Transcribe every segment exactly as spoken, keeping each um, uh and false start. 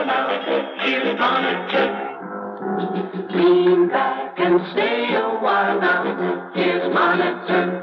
while now. Here's Monitor. Lean back and stay a while now. Here's Monitor.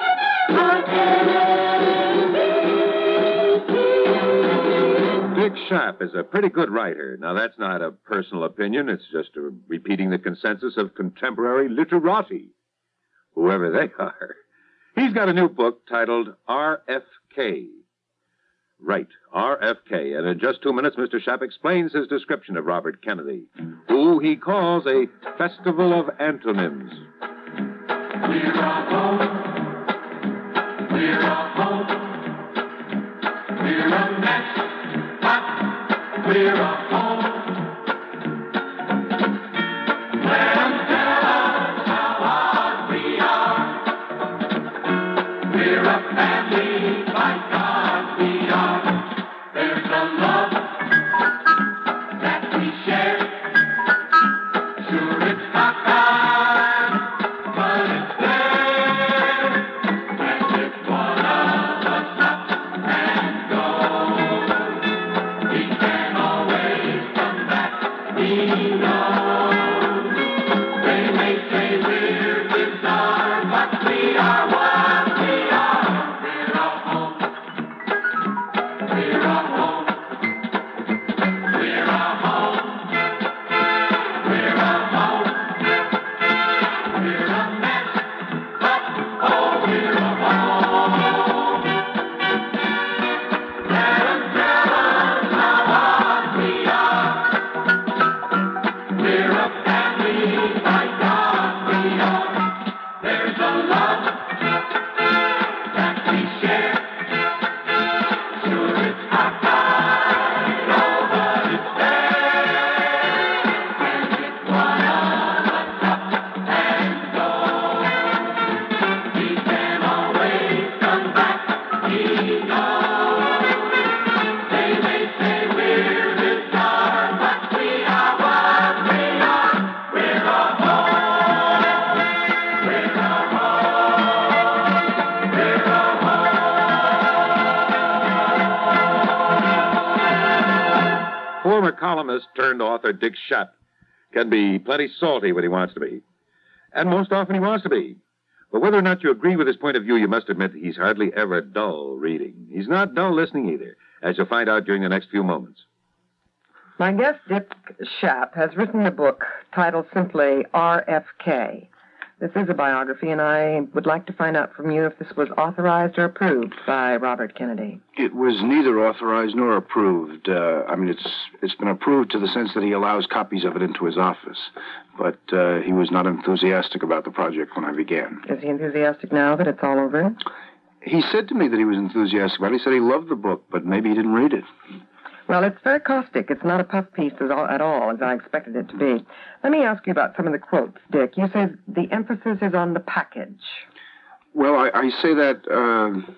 Dick Schaap is a pretty good writer. Now, that's not a personal opinion. It's just a repeating the consensus of contemporary literati, whoever they are. He's got a new book titled R F K. Right, R F K. And in just two minutes, Mister Schaap explains his description of Robert Kennedy, who he calls a festival of antonyms. We're a home. We're a home. We're a mess. We're a home. Let them tell us how odd we are. We're a family, by God we are. There's a love that we share. Sure, it's not kind, but it's there. And if one of us up and goes, we can always come back. We know they may say we're bizarre, but we are what we are. We're a home. We're a home. We're a home. We're a home. We're a mess, but oh, we're a home. Let them tell us how odd we are. We're a family, by God we are. There's a love that we share. Sure, it's not kind, oh, but it's there. And if one of us up and goes, we can always come back. We know they may say we're bizarre, but we are what we are. We're a home. We're a home. We're a Former columnist turned author Dick Schaap can be plenty salty when he wants to be. And most often he wants to be. But whether or not you agree with his point of view, you must admit he's hardly ever dull reading. He's not dull listening either, as you'll find out during the next few moments. My guest, Dick Schaap, has written a book titled simply R F K. This is a biography, and I would like to find out from you if this was authorized or approved by Robert Kennedy. It was neither authorized nor approved. Uh, I mean, it's it's been approved to the sense that he allows copies of it into his office. But uh, he was not enthusiastic about the project when I began. Is he enthusiastic now that it's all over? He said to me that he was enthusiastic about it. He said he loved the book, but maybe he didn't read it. Well, it's very caustic. It's not a puff piece at all, at all, as I expected it to be. Let me ask you about some of the quotes, Dick. You say the emphasis is on the package. Well, I, I say that uh,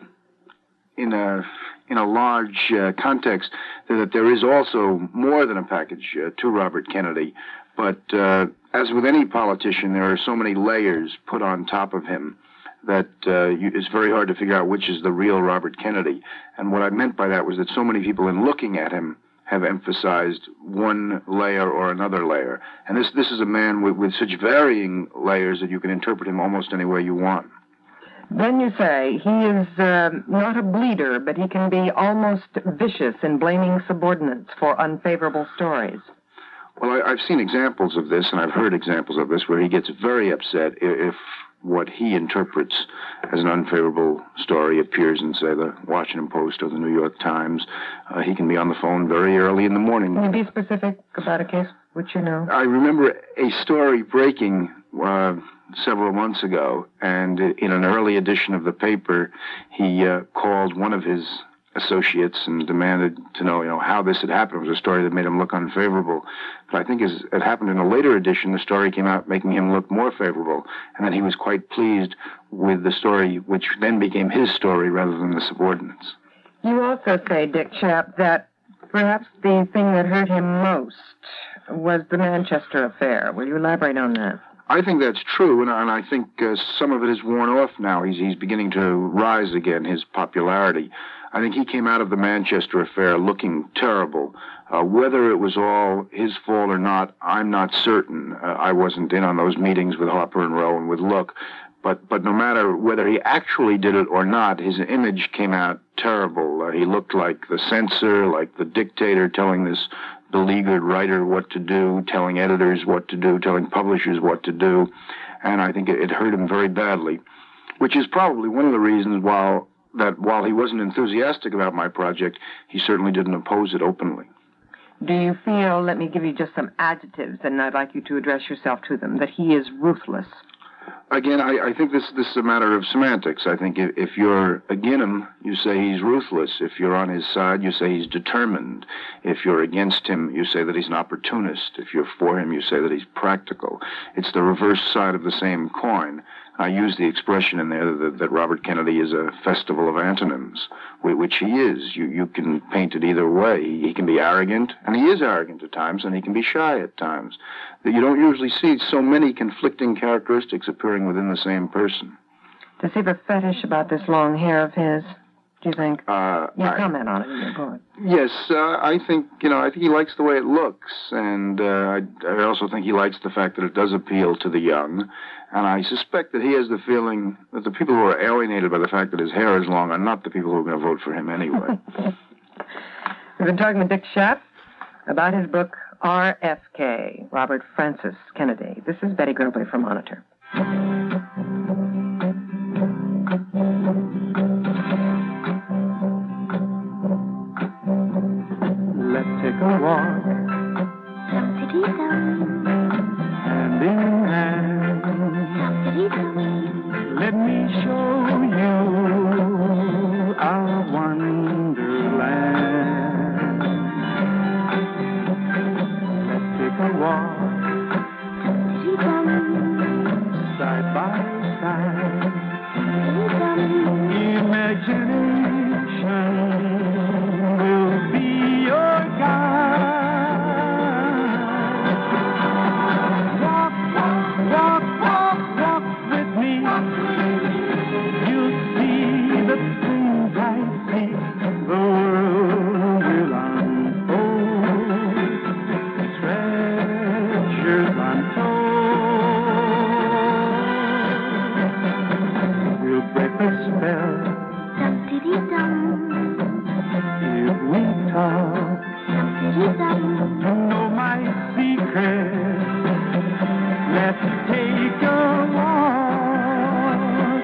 in a in a large uh, context, that there is also more than a package uh, to Robert Kennedy. But uh, as with any politician, there are so many layers put on top of him that uh, you, it's very hard to figure out which is the real Robert Kennedy. And what I meant by that was that so many people, in looking at him, have emphasized one layer or another layer. And this this is a man with, with such varying layers that you can interpret him almost any way you want. Then you say he is uh, not a bleeder, but he can be almost vicious in blaming subordinates for unfavorable stories. Well, I, I've seen examples of this, and I've heard examples of this, where he gets very upset if what he interprets as an unfavorable story appears in, say, the Washington Post or the New York Times. Uh, he can be on the phone very early in the morning. Can you be specific about a case which you know? I remember a story breaking uh, several months ago, and in an early edition of the paper, he uh, called one of his associates and demanded to know, you know, how this had happened. It was a story that made him look unfavorable. But I think as it happened in a later edition, the story came out making him look more favorable, and that he was quite pleased with the story, which then became his story rather than the subordinates. You also say, Dick Schaap, that perhaps the thing that hurt him most was the Manchester affair. Will you elaborate on that? I think that's true, and, and I think uh, some of it has worn off now. He's, he's beginning to rise again, his popularity. I think he came out of the Manchester affair looking terrible. Uh, whether it was all his fault or not, I'm not certain. Uh, I wasn't in on those meetings with Harper and Row and with Look. But but no matter whether he actually did it or not, his image came out terrible. Uh, he looked like the censor, like the dictator telling this beleaguered writer what to do, telling editors what to do, telling publishers what to do. And I think it, it hurt him very badly, which is probably one of the reasons while that while he wasn't enthusiastic about my project, he certainly didn't oppose it openly. Do you feel, let me give you just some adjectives, and I'd like you to address yourself to them, that he is ruthless? Again, I, I think this this is a matter of semantics. I think if, if you're against him, you say he's ruthless. If you're on his side, you say he's determined. If you're against him, you say that he's an opportunist. If you're for him, you say that he's practical. It's the reverse side of the same coin. I use the expression in there that, that Robert Kennedy is a festival of antonyms, which he is. You, you can paint it either way. He can be arrogant, and he is arrogant at times, and he can be shy at times. You don't usually see so many conflicting characteristics appearing within the same person. Does he have a fetish about this long hair of his, do you think? Uh, yeah, I, comment on it in your book. Yes, uh, I think, you know, I think he likes the way it looks, and uh, I, I also think he likes the fact that it does appeal to the young, and I suspect that he has the feeling that the people who are alienated by the fact that his hair is long are not the people who are going to vote for him anyway. We've been talking with Dick Schaap about his book, R F K, Robert Francis Kennedy. This is Betty Gerbley for Monitor. Let's take a walk, hand in hand. Let me show you our wonderland. Let's take a walk, side by side. Imagination will be your guide. Walk, walk, walk, walk, walk with me. You'll see the things I see. The world will unfold. Treasures untold. We'll break the spell. If we talk, to know my secret, let's take a walk.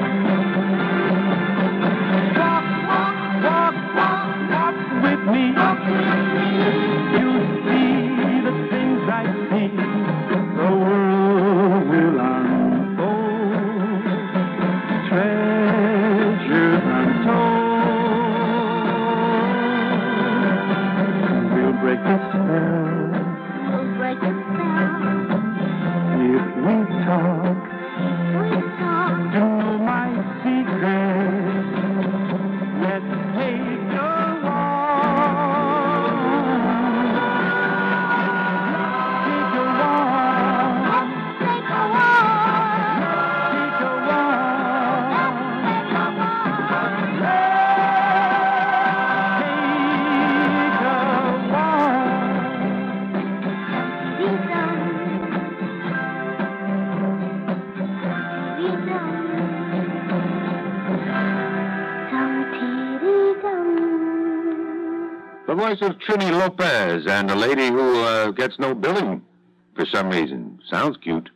Walk, walk, walk, walk, walk with me. You'll see the things I see. The world will unfold. Treasures untold. Break the spell. We'll break the spell. If we talk, we talk. To know my secret, let's take a walk. Take a walk. Let's take a walk. Take a walk. Let's take a walk. The voice of Trini Lopez and a lady who uh, gets no billing for some reason. Sounds cute.